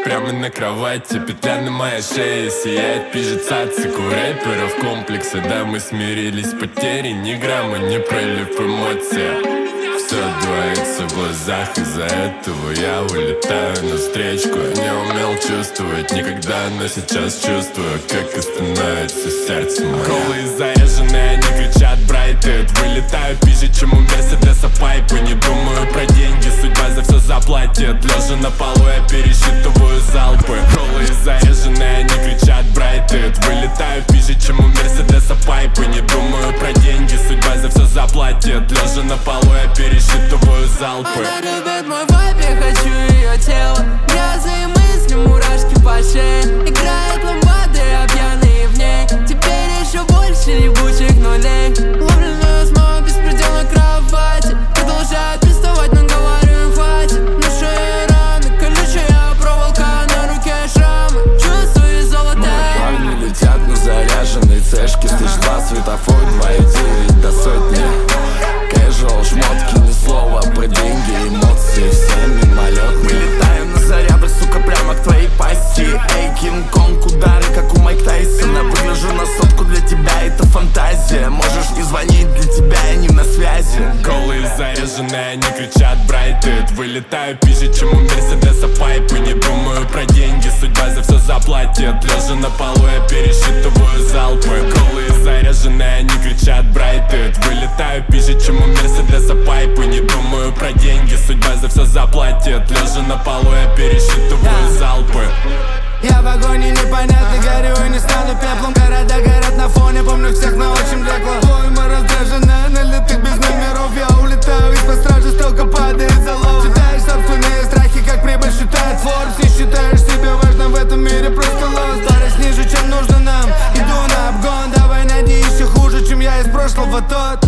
прямо на кровати. Петля на моей шее сияет, пишет цацику рэперов комплексы. Да, мы смирились с потерей, ни грамма, не пролив эмоций. Все двоится в глазах, из-за этого я улетаю навстречку. Не умел чувствовать никогда, но сейчас чувствую, как остановится сердце мое. Голые заряженные, они кричат брайтед. Вылетаю пизже, чем у Мерседеса пайпы. Не думаю про деньги, судьба за все заплатит. Лежа на полу, я пересчитываю залпы. Голые заряженные, они кричат брайтед. Вылетаю пизже, чем у Мерседеса пайпы. Не думаю про деньги, судьба за все заплатит. Лежа на полу, я пересчитываю залпы. Она любит мой вайб, я хочу ее тело. Грязные мысли, мурашки по шее. Играет ламбады, а пьяные в ней. Теперь еще больше ебучих нулей. Ловленную снова беспредел на кровати. Продолжает приставать, но говорю им хватит. На шее раны, колючая проволока, на руке шрамы. Чувствую золото. Парни летят на заряженной цешке. Стыч 2, светофор 2,9 до сотни. Casual, шмотки, ни слова про деньги, эмоции, все мимолет. Мы летаем на зарядах, сука, прямо к твоей пасти. Эй, Кинг-Конг, удары, как у Майк Тайсона. Выгляжу на сотку, для тебя это фантазия. Можешь не звонить, для тебя я не на связи. Голые заряженные, они кричат брайтед. Вылетаю пизже, чем у Мерседеса пайпы. Не думаю про деньги, судьба за все заплатит. Лежа на полу, я пересчитываю залпы. Голые заряженные, они кричат брайтед. Вылетаю пизже, чем у Мерседеса пайпы. Не думаю про деньги, судьба за все заплатит. Лежа на полу, я пересчитываю залпы. Я в агонии непонятно, горю и не стану пеплом. Города горят на фоне, помню всех, но очень блекло. Пойма раздражена, налитых без номеров. Я улетаю из-под стражи, стрелка падает за лоб. Читаешь собственные страхи, как прибыль считает Forbes. И считаешь себя важным в этом мире, просто лост. Скорость ниже, чем нужно нам, иду на обгон. Давай найди еще хуже, чем я из прошлого тот.